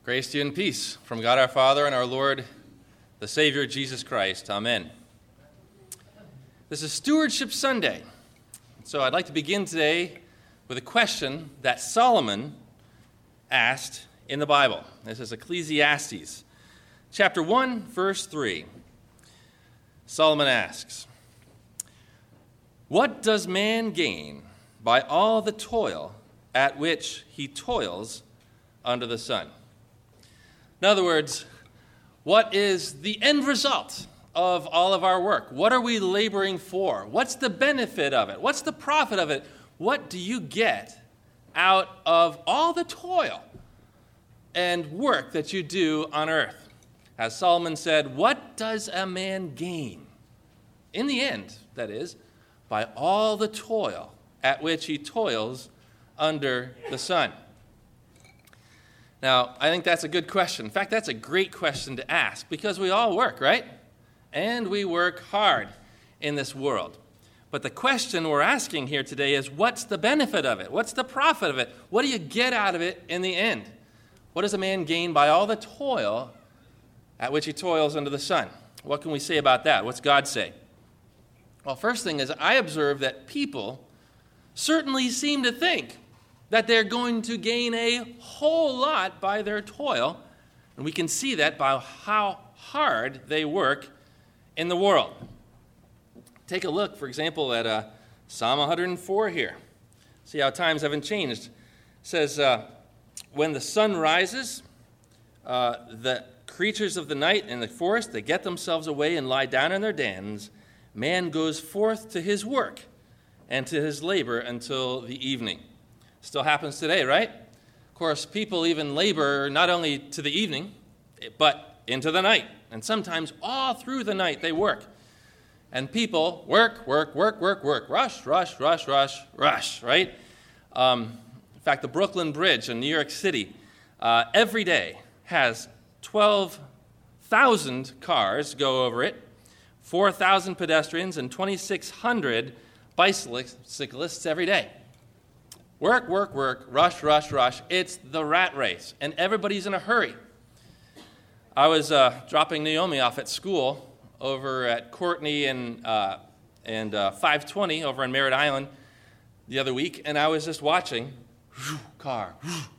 Grace to you and peace from God our Father and our Lord, the Savior, Jesus Christ. Amen. This is Stewardship Sunday. So I'd like to begin today with a question that Solomon asked in the Bible. This is Ecclesiastes, chapter 1, verse 3. Solomon asks, "What does man gain by all the toil at which he toils under the sun?" In other words, what is the end result of all of our work? What are we laboring for? What's the benefit of it? What's the profit of it? What do you get out of all the toil and work that you do on earth? As Solomon said, what does a man gain? In the end, that is, by all the toil at which he toils under the sun. Now, I think that's a good question. In fact, that's a great question to ask because we all work, right? And we work hard in this world. But the question we're asking here today is, what's the benefit of it? What's the profit of it? What do you get out of it in the end? What does a man gain by all the toil at which he toils under the sun? What can we say about that? What's God say? Well, first thing is, I observe that people certainly seem to think that they're going to gain a whole lot by their toil, and we can see that by how hard they work in the world. Take a look, for example, at Psalm 104 here. See how times haven't changed. It says, when the sun rises, the creatures of the night in the forest, they get themselves away and lie down in their dens. Man goes forth to his work and to his labor until the evening. Still happens today, right? Of course, people even labor not only to the evening, but into the night. And sometimes all through the night they work. And people work, rush, right? In fact, the Brooklyn Bridge in New York City every day has 12,000 cars go over it, 4,000 pedestrians, and 2,600 bicyclists every day. Work, rush. It's the rat race, and everybody's in a hurry. I was dropping Naomi off at school over at Courtney and 520 over on Merritt Island the other week, and I was just watching car,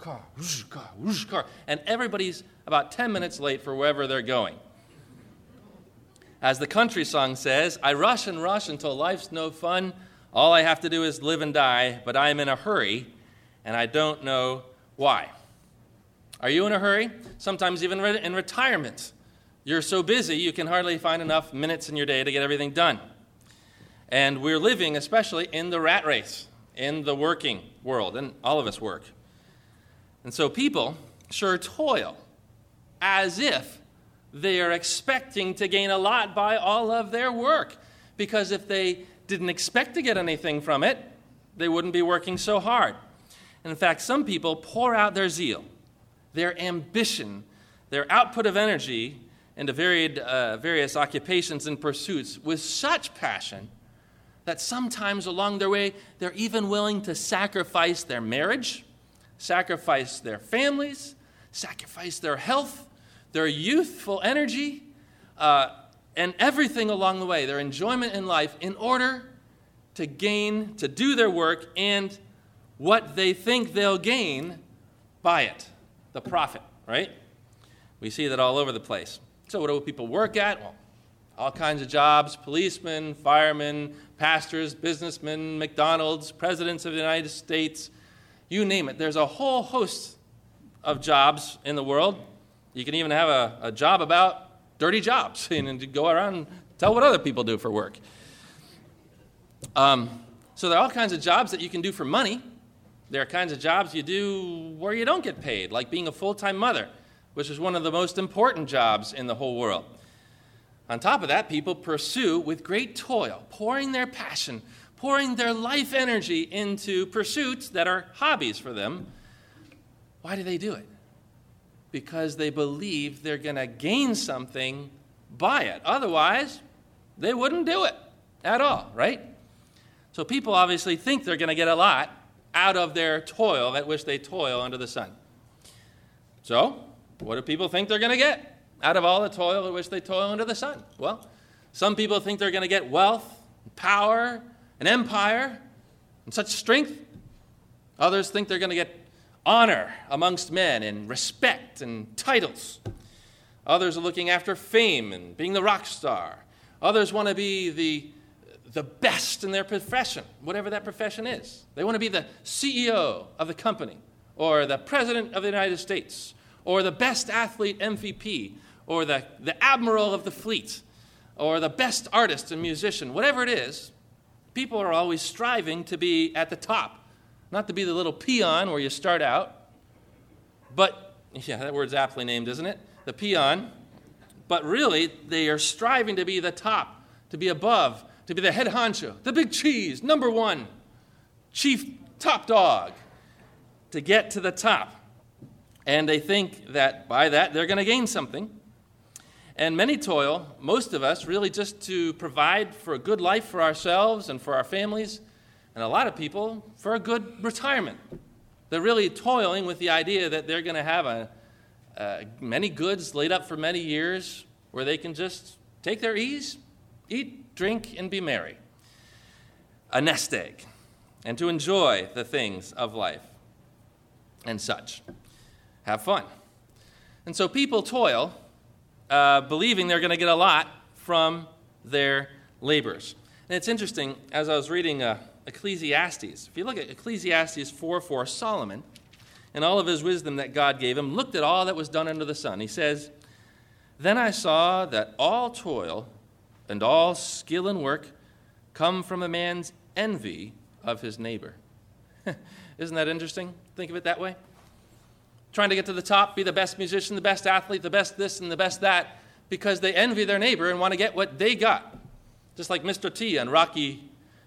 and everybody's about 10 minutes late for wherever they're going. As the country song says, I rush and rush until life's no fun. All I have to do is live and die, but I am in a hurry, and I don't know why. Are you in a hurry? Sometimes even in retirement. You're so busy you can hardly find enough minutes in your day to get everything done. And we're living especially in the rat race, in the working world, and all of us work. And so people sure toil as if they are expecting to gain a lot by all of their work, because if they didn't expect to get anything from it, they wouldn't be working so hard. And in fact, some people pour out their zeal, their ambition, their output of energy into various occupations and pursuits with such passion that sometimes along their way, they're even willing to sacrifice their marriage, sacrifice their families, sacrifice their health, their youthful energy, and everything along the way, their enjoyment in life, in order to do their work and what they think they'll gain by it, the profit, right? We see that all over the place. So what do people work at? Well, all kinds of jobs: policemen, firemen, pastors, businessmen, McDonald's, presidents of the United States, you name it. There's a whole host of jobs in the world. You can even have a job about dirty jobs and go around and tell what other people do for work. So there are all kinds of jobs that you can do for money. There are kinds of jobs you do where you don't get paid, like being a full-time mother, which is one of the most important jobs in the whole world. On top of that, people pursue with great toil, pouring their passion, pouring their life energy into pursuits that are hobbies for them. Why do they do it? Because they believe they're going to gain something by it. Otherwise, they wouldn't do it at all, right? So people obviously think they're going to get a lot out of their toil at which they toil under the sun. So what do people think they're going to get out of all the toil at which they toil under the sun? Well, some people think they're going to get wealth, power, and empire, and such strength. Others think they're going to get honor amongst men and respect and titles. Others are looking after fame and being the rock star. Others want to be the best in their profession, whatever that profession is. They want to be the CEO of the company, or the president of the United States, or the best athlete MVP, or the admiral of the fleet, or the best artist and musician. Whatever it is, people are always striving to be at the top, not to be the little peon where you start out, but, yeah, that word's aptly named, isn't it? The peon. But really, they are striving to be the top, to be above, to be the head honcho, the big cheese, number one, chief top dog, to get to the top. And they think that by that they're going to gain something. And many toil, most of us, really just to provide for a good life for ourselves and for our families, and a lot of people for a good retirement. They're really toiling with the idea that they're going to have many goods laid up for many years where they can just take their ease, eat, drink, and be merry. A nest egg, and to enjoy the things of life and such. Have fun. And so people toil, believing they're going to get a lot from their labors. And it's interesting, as I was reading Ecclesiastes, if you look at Ecclesiastes 4:4, Solomon, in all of his wisdom that God gave him, looked at all that was done under the sun. He says, "Then I saw that all toil and all skill and work come from a man's envy of his neighbor." Isn't that interesting? Think of it that way. Trying to get to the top, be the best musician, the best athlete, the best this and the best that, because they envy their neighbor and want to get what they got. Just like Mr. T on Rocky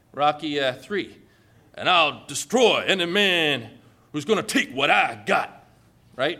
3. "And I'll destroy any man who's going to take what I got." Right?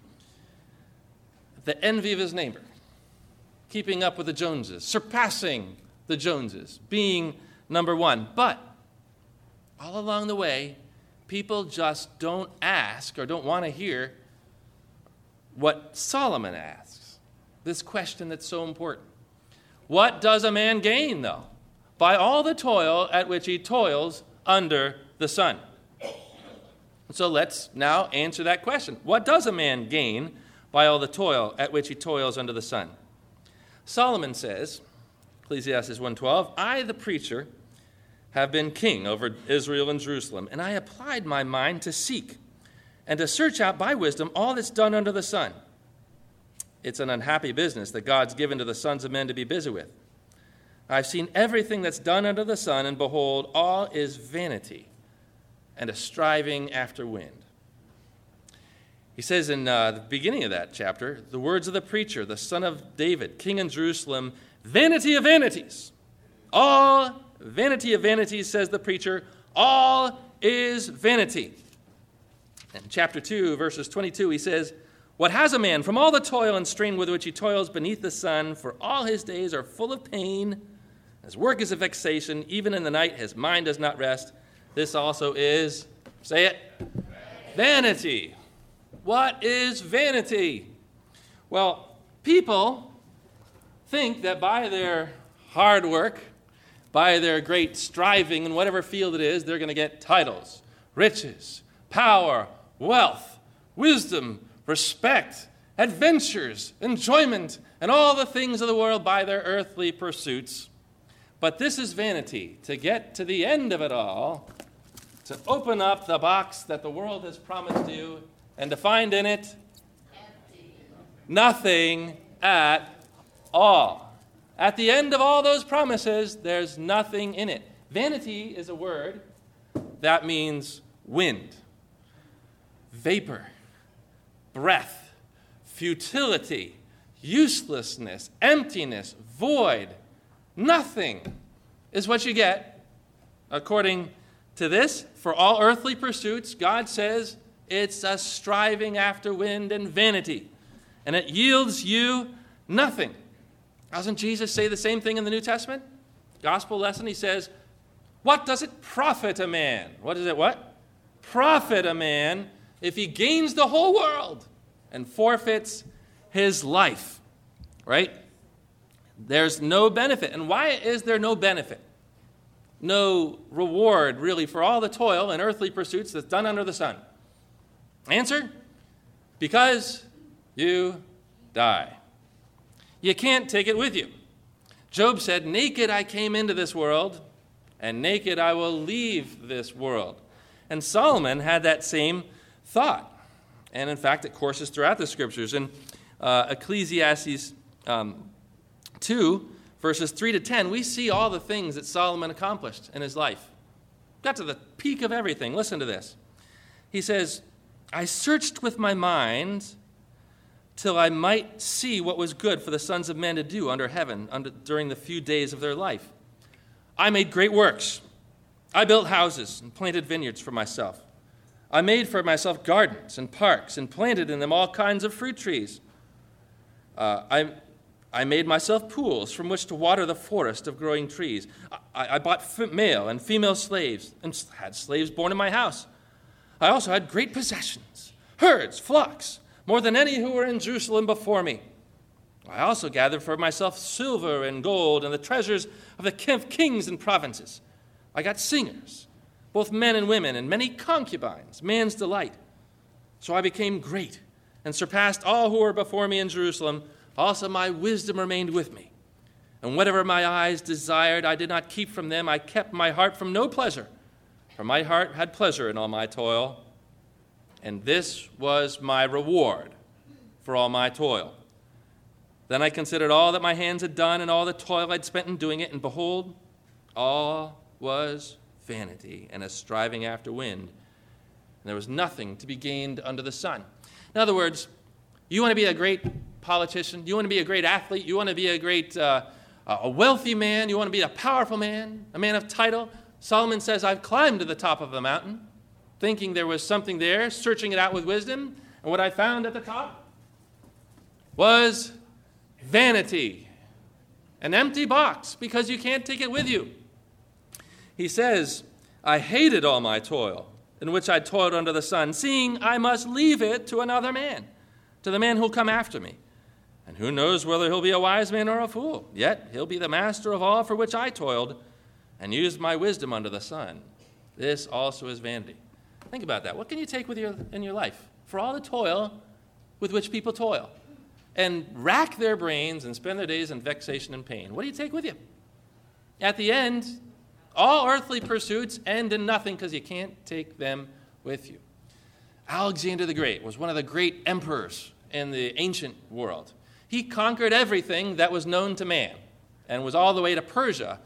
The envy of his neighbor. Keeping up with the Joneses. Surpassing the Joneses. Being number one. But all along the way, people just don't ask or don't want to hear what Solomon asks. This question that's so important. What does a man gain, though, by all the toil at which he toils under the sun? So let's now answer that question. What does a man gain by all the toil at which he toils under the sun? Solomon says, Ecclesiastes 1:12, "I, the preacher, have been king over Israel and Jerusalem, and I applied my mind to seek and to search out by wisdom all that's done under the sun." It's an unhappy business that God's given to the sons of men to be busy with. "I've seen everything that's done under the sun, and behold, all is vanity and a striving after wind." He says in the beginning of that chapter, the words of the preacher, the son of David, king in Jerusalem, "Vanity of vanities, all vanity of vanities," says the preacher, "all is vanity." In chapter 2, verses 22, he says, "What has a man from all the toil and strain with which he toils beneath the sun? For all his days are full of pain. His work is a vexation. Even in the night his mind does not rest. This also is," say it, "vanity." What is vanity? Well, people think that by their hard work, by their great striving in whatever field it is, they're going to get titles, riches, power, wealth, wisdom, respect, adventures, enjoyment, and all the things of the world by their earthly pursuits. But this is vanity, to get to the end of it all, to open up the box that the world has promised you, and to find in it nothing at all. At the end of all those promises, there's nothing in it. Vanity is a word that means wind, vapor, breath, futility, uselessness, emptiness, void. Nothing is what you get. According to this, for all earthly pursuits, God says it's a striving after wind and vanity, and it yields you nothing. Doesn't Jesus say the same thing in the New Testament? Gospel lesson, he says, "What does it profit a man?" What does it what? Profit a man if he gains the whole world and forfeits his life, right? There's no benefit. And why is there no benefit? No reward, really, for all the toil and earthly pursuits that's done under the sun? Answer? Because you die. You can't take it with you. Job said, naked I came into this world, and naked I will leave this world. And Solomon had that same thought. And in fact, it courses throughout the scriptures. In Ecclesiastes 2, verses 3 to 10, we see all the things that Solomon accomplished in his life. Got to the peak of everything. Listen to this. He says, I searched with my mind till I might see what was good for the sons of men to do under heaven during the few days of their life. I made great works. I built houses and planted vineyards for myself. I made for myself gardens and parks and planted in them all kinds of fruit trees. I made myself pools from which to water the forest of growing trees. I bought male and female slaves and had slaves born in my house. I also had great possessions, herds, flocks, more than any who were in Jerusalem before me. I also gathered for myself silver and gold and the treasures of the kings and provinces. I got singers, both men and women, and many concubines, man's delight. So I became great and surpassed all who were before me in Jerusalem. Also my wisdom remained with me. And whatever my eyes desired, I did not keep from them. I kept my heart from no pleasure, for my heart had pleasure in all my toil. And this was my reward for all my toil. Then I considered all that my hands had done and all the toil I'd spent in doing it, and behold, all was vanity and a striving after wind. And there was nothing to be gained under the sun. In other words, you want to be a great politician, you want to be a great athlete, you want to be a great, a wealthy man, you want to be a powerful man, a man of title. Solomon says, I've climbed to the top of the mountain, thinking there was something there, searching it out with wisdom, and what I found at the top was vanity, an empty box, because you can't take it with you. He says, I hated all my toil, in which I toiled under the sun, seeing I must leave it to another man, to the man who'll come after me. And who knows whether he'll be a wise man or a fool? Yet he'll be the master of all for which I toiled, and used my wisdom under the sun. This also is vanity. Think about that. What can you take with you in your life for all the toil with which people toil and rack their brains and spend their days in vexation and pain? What do you take with you? At the end, all earthly pursuits end in nothing because you can't take them with you. Alexander the Great was one of the great emperors in the ancient world. He conquered everything that was known to man and was all the way to Persia,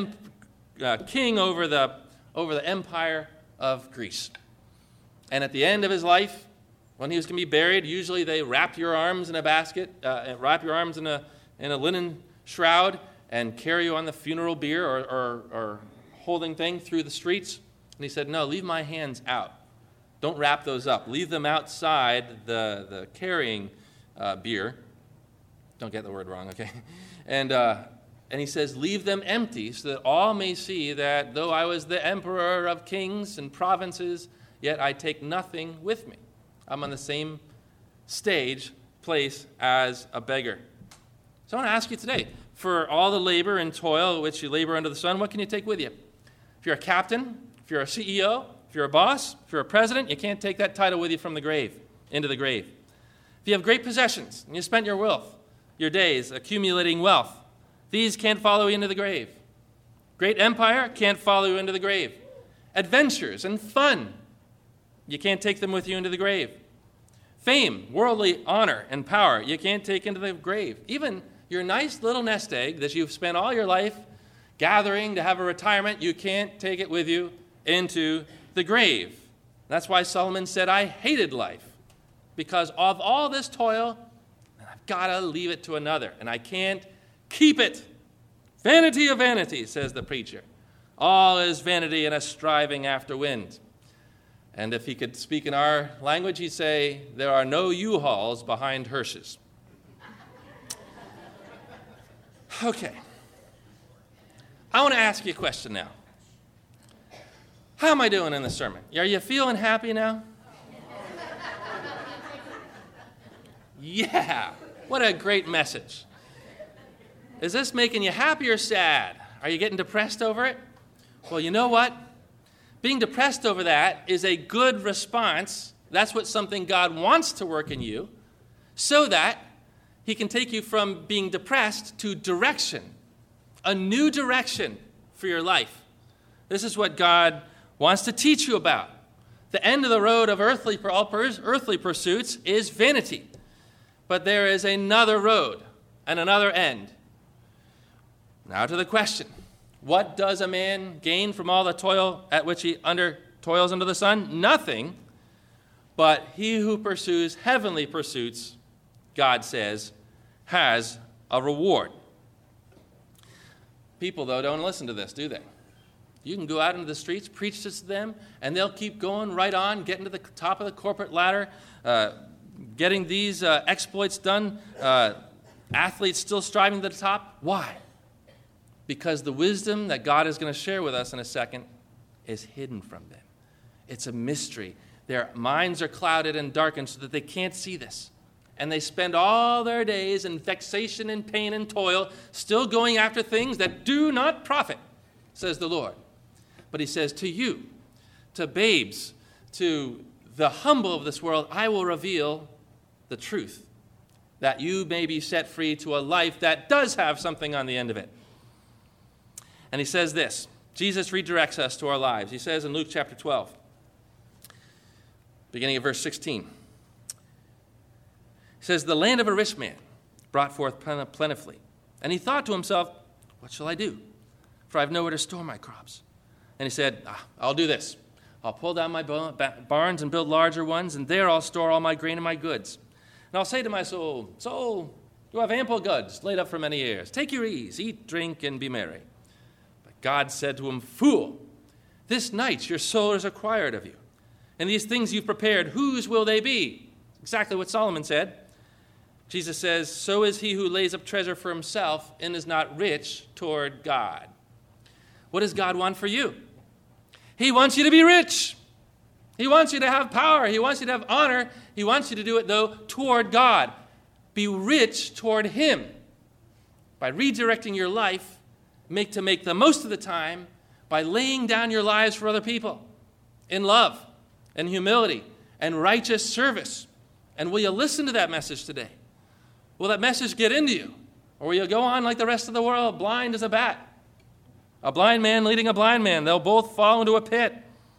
king over the empire of Greece. And at the end of his life, when he was going to be buried, usually they wrap your arms in a basket, wrap your arms in a linen shroud, and carry you on the funeral bier or holding thing through the streets. And he said, no, leave my hands out. Don't wrap those up. Leave them outside the carrying bier. Don't get the word wrong, okay? And he says, leave them empty so that all may see that though I was the emperor of kings and provinces, yet I take nothing with me. I'm on the same place as a beggar. So I want to ask you today, for all the labor and toil which you labor under the sun, what can you take with you? If you're a captain, if you're a CEO, if you're a boss, if you're a president, you can't take that title with you from the grave, into the grave. If you have great possessions and you spent your wealth, your days accumulating wealth, these can't follow you into the grave. Great empire can't follow you into the grave. Adventures and fun, you can't take them with you into the grave. Fame, worldly honor, and power, you can't take into the grave. Even your nice little nest egg that you've spent all your life gathering to have a retirement, you can't take it with you into the grave. That's why Solomon said, I hated life because of all this toil, I've got to leave it to another, and I can't keep it. Vanity of vanities, says the preacher. All is vanity and a striving after wind. And if he could speak in our language, he'd say, there are no U-Hauls behind hearses. Okay. I want to ask you a question now. How am I doing in the sermon? Are you feeling happy now? Yeah, what a great message. Is this making you happy or sad? Are you getting depressed over it? Well, you know what? Being depressed over that is a good response. That's what something God wants to work in you, so that he can take you from being depressed to direction, a new direction for your life. This is what God wants to teach you about. The end of the road of earthly pursuits is vanity. But there is another road and another end. Now to the question. What does a man gain from all the toil at which he toils under the sun? Nothing. But he who pursues heavenly pursuits, God says, has a reward. People, though, don't listen to this, do they? You can go out into the streets, preach this to them, and they'll keep going right on, getting to the top of the corporate ladder, getting these exploits done, athletes still striving to the top. Why? Because the wisdom that God is going to share with us in a second is hidden from them. It's a mystery. Their minds are clouded and darkened so that they can't see this. And they spend all their days in vexation and pain and toil, still going after things that do not profit, says the Lord. But he says to you, to babes, to the humble of this world, I will reveal the truth, that you may be set free to a life that does have something on the end of it. And he says this. Jesus redirects us to our lives. He says in Luke chapter 12, beginning of verse 16, he says, the land of a rich man brought forth plentifully. And he thought to himself, what shall I do? For I have nowhere to store my crops. And he said, I'll do this. I'll pull down my barns and build larger ones, and there I'll store all my grain and my goods. And I'll say to my soul, soul, you have ample goods laid up for many years. Take your ease, eat, drink, and be merry. But God said to him, fool, this night your soul is required of you. And these things you've prepared, whose will they be? Exactly what Solomon said. Jesus says, so is he who lays up treasure for himself and is not rich toward God. What does God want for you? He wants you to be rich. He wants you to have power. He wants you to have honor. He wants you to do it, though, toward God. Be rich toward him. By redirecting your life, make the most of the time by laying down your lives for other people in love and humility and righteous service. And will you listen to that message today? Will that message get into you? Or will you go on like the rest of the world, blind as a bat? A blind man leading a blind man. They'll both fall into a pit.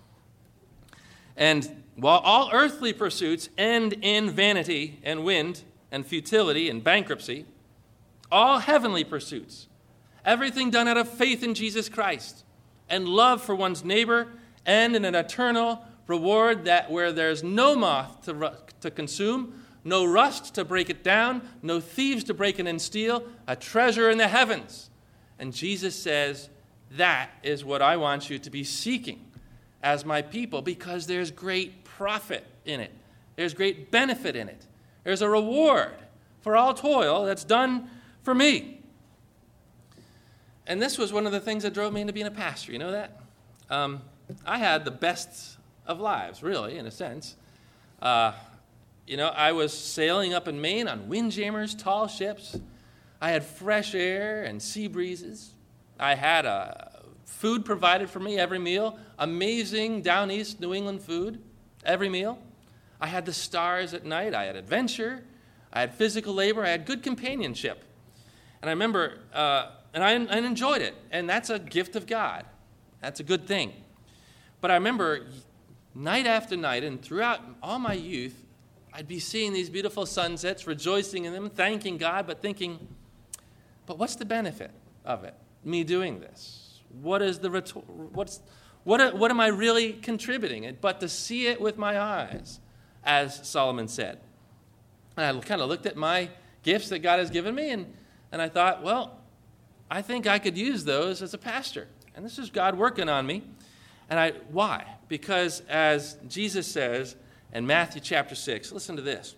And while all earthly pursuits end in vanity and wind and futility and bankruptcy, all heavenly pursuits, everything done out of faith in Jesus Christ and love for one's neighbor, end in an eternal reward that where there's no moth to consume, no rust to break it down, no thieves to break it and steal, a treasure in the heavens. And Jesus says, that is what I want you to be seeking as my people, because there's great profit in it. There's great benefit in it. There's a reward for all toil that's done for me. And this was one of the things that drove me into being a pastor. You know that? I had the best of lives, really, in a sense. I was sailing up in Maine on windjammers, tall ships. I had fresh air and sea breezes. I had food provided for me every meal, amazing down east New England food every meal. I had the stars at night. I had adventure. I had physical labor. I had good companionship. And I remember, and I enjoyed it. And that's a gift of God. That's a good thing. But I remember night after night and throughout all my youth, I'd be seeing these beautiful sunsets, rejoicing in them, thanking God, but thinking, but what's the benefit of it, me doing this? What is the what am I really contributing? But to see it with my eyes, as Solomon said. And I kind of looked at my gifts that God has given me, and I thought, well, I think I could use those as a pastor. And this is God working on me. And why? Because as Jesus says in Matthew chapter 6, listen to this.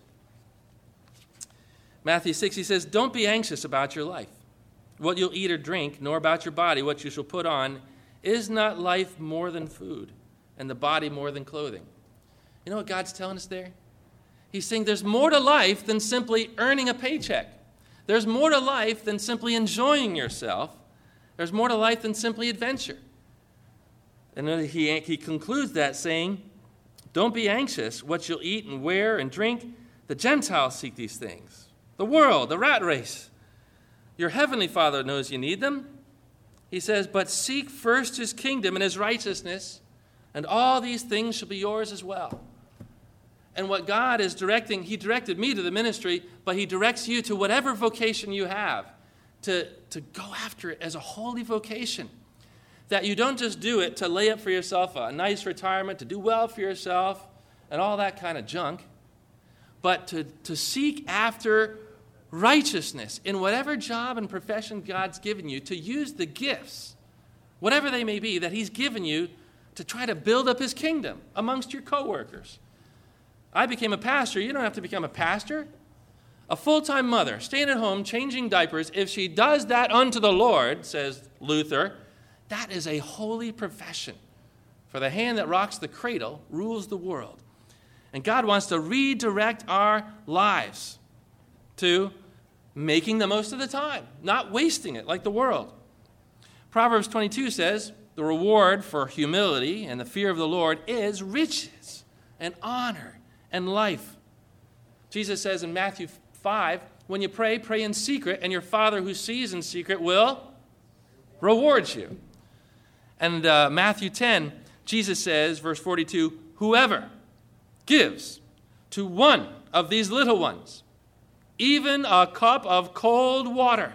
Matthew 6, he says, don't be anxious about your life, what you'll eat or drink, nor about your body, what you shall put on. Is not life more than food, and the body more than clothing? You know what God's telling us there? He's saying there's more to life than simply earning a paycheck. There's more to life than simply enjoying yourself. There's more to life than simply adventure. And then he concludes that saying, don't be anxious what you'll eat and wear and drink. The Gentiles seek these things. The world, the rat race. Your heavenly Father knows you need them. He says, but seek first his kingdom and his righteousness, and all these things shall be yours as well. And what God is directing, he directed me to the ministry, but he directs you to whatever vocation you have, to go after it as a holy vocation. That you don't just do it to lay up for yourself a nice retirement, to do well for yourself, and all that kind of junk, but to seek after righteousness in whatever job and profession God's given you, to use the gifts, whatever they may be, that he's given you to try to build up his kingdom amongst your coworkers. I became a pastor. You don't have to become a pastor. A full-time mother, staying at home, changing diapers, if she does that unto the Lord, says Luther, that is a holy profession. For the hand that rocks the cradle rules the world. And God wants to redirect our lives to making the most of the time, not wasting it like the world. Proverbs 22 says, the reward for humility and the fear of the Lord is riches and honor and life. Jesus says in Matthew 5, when you pray, pray in secret, and your Father who sees in secret will reward you. And Matthew 10, Jesus says, verse 42, whoever gives to one of these little ones, even a cup of cold water,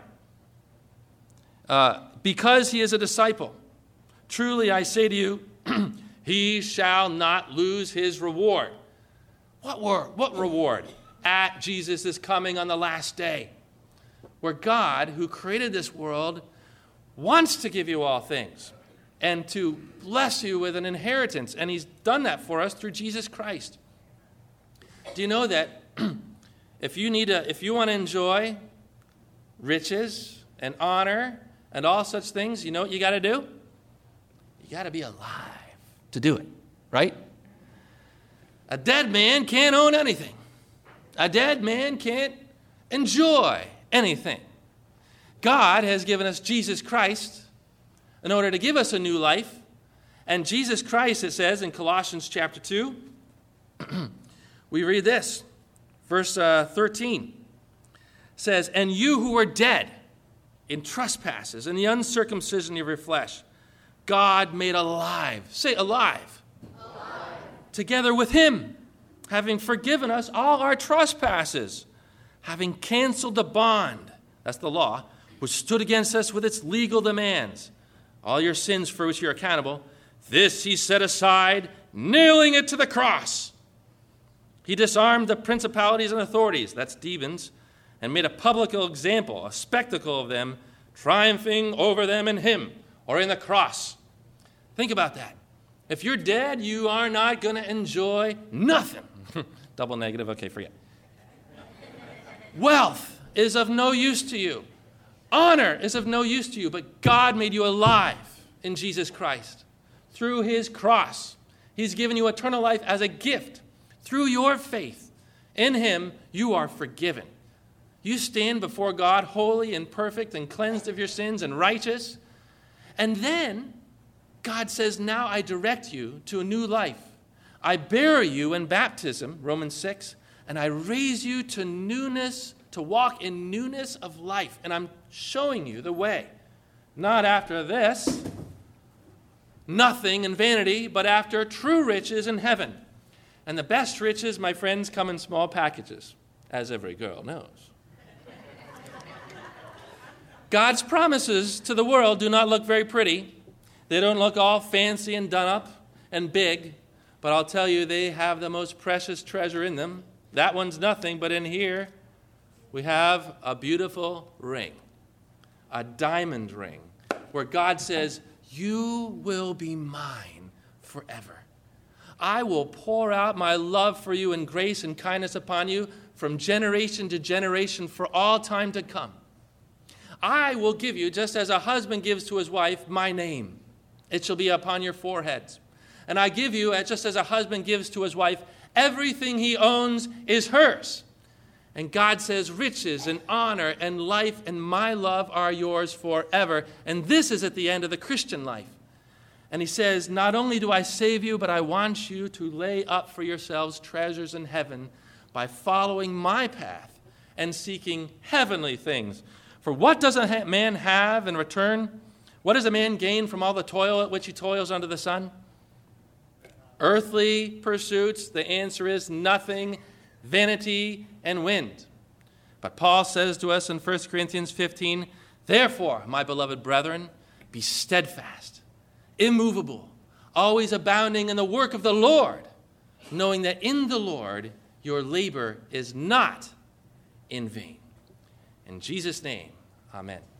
because he is a disciple, truly I say to you, he shall not lose his reward. What reward? At Jesus' coming on the last day, where God, who created this world, wants to give you all things and to bless you with an inheritance. And he's done that for us through Jesus Christ. Do you know that if you want to enjoy riches and honor and all such things, you know what you got to do? You got to be alive to do it, right? A dead man can't own anything. A dead man can't enjoy anything. God has given us Jesus Christ in order to give us a new life. And Jesus Christ, it says in Colossians chapter 2, we read this, verse 13, says, and you who were dead in trespasses and the uncircumcision of your flesh, God made alive. Say alive. Alive. Together with him, having forgiven us all our trespasses, having canceled the bond, that's the law, which stood against us with its legal demands. All your sins for which you're accountable, this he set aside, nailing it to the cross. He disarmed the principalities and authorities, that's demons, and made a public example, a spectacle of them, triumphing over them in him, or in the cross. Think about that. If you're dead, you are not going to enjoy nothing. Double negative, okay, forget. Wealth is of no use to you. Honor is of no use to you, but God made you alive in Jesus Christ. Through his cross, he's given you eternal life as a gift. Through your faith in him, you are forgiven. You stand before God holy and perfect and cleansed of your sins and righteous. And then God says, now I direct you to a new life. I bury you in baptism, Romans 6, and I raise you to newness, to walk in newness of life. And I'm showing you the way. Not after this, nothing in vanity, but after true riches in heaven. And the best riches, my friends, come in small packages, as every girl knows. God's promises to the world do not look very pretty. They don't look all fancy and done up and big, but I'll tell you, they have the most precious treasure in them. That one's nothing, but in here, we have a beautiful ring, a diamond ring, where God says, you will be mine forever. I will pour out my love for you and grace and kindness upon you from generation to generation for all time to come. I will give you, just as a husband gives to his wife, my name. It shall be upon your foreheads. And I give you, just as a husband gives to his wife, Everything he owns is hers. And God says, riches and honor and life and my love are yours forever. And this is at the end of the Christian life. And he says, not only do I save you, but I want you to lay up for yourselves treasures in heaven by following my path and seeking heavenly things. For what does a man have in return? What does a man gain from all the toil at which he toils under the sun? Earthly pursuits, the answer is nothing, vanity and wind. But Paul says to us in 1 Corinthians 15, therefore, my beloved brethren, be steadfast, immovable, always abounding in the work of the Lord, knowing that in the Lord your labor is not in vain. In Jesus' name, amen.